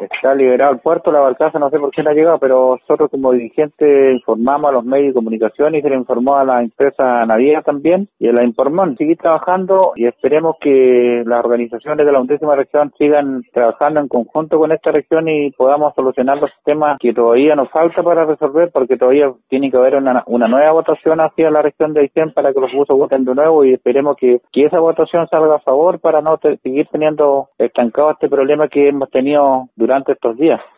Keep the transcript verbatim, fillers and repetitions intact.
está liberado el puerto, la barcaza no sé por qué no ha llegado, pero nosotros como dirigentes informamos a los medios de comunicación y se le informó a la empresa naviera también y a la Informón. Seguir trabajando y esperemos que las organizaciones de la undécima región sigan trabajando en conjunto con esta región y podamos solucionar los temas que todavía nos falta para resolver, porque todavía tiene que haber una, una nueva votación hacia la región de Aysén para que los buzos voten de nuevo y esperemos que, que esa votación salga a favor para no te, seguir teniendo estancado este problema que hemos tenido durante estos días.